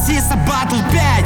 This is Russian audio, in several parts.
Сиса Батл 5.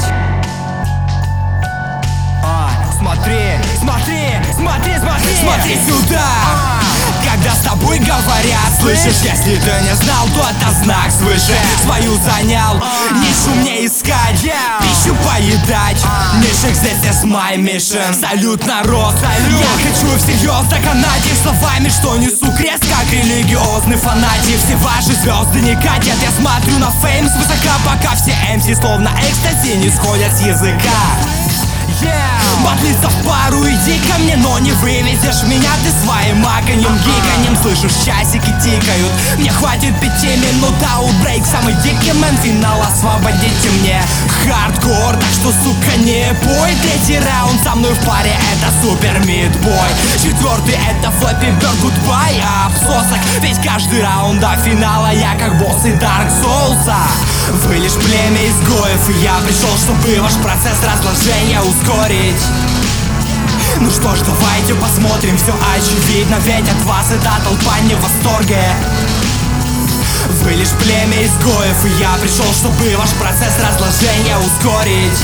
Смотри сюда. Когда с тобой говорят, слышишь, если ты не знал, то это знак свыше. Свою занял, нишу мне искать, пищу поедать. Нишек здесь is my mission. Салют, народ, я хочу всерьез доконать их словами, что несу крест, как религиозный фанатик. Все ваши звезды не катят, я смотрю на фейм свысока, пока все MC словно экстази не сходят с языка. Батлиться в пару, иди ко мне, но не вывезешь меня ты своим аканьем, гиканьем. Слышишь, часики тикают, мне хватит 5 минут, аутбрейк, самый дикий мэн, финал освободите мне хардкор, так что, сука, не бой. Третий раунд со мной в паре, это супер мидбой. Четвертый это Флэппи Бёрд, гудбай, обсосок. Ведь каждый раунд до финала я как босс и Dark Souls'а. Вы лишь племя изгоев, и я пришел, чтобы ваш процесс разложения ускорить. Ну что ж, давайте посмотрим, все очевидно, ведь от вас эта толпа не в восторге. Вы лишь племя изгоев, и я пришел, чтобы ваш процесс разложения ускорить.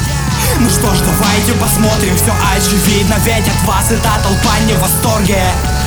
Ну что ж, давайте посмотрим, все очевидно, ведь от вас эта толпа не в восторге.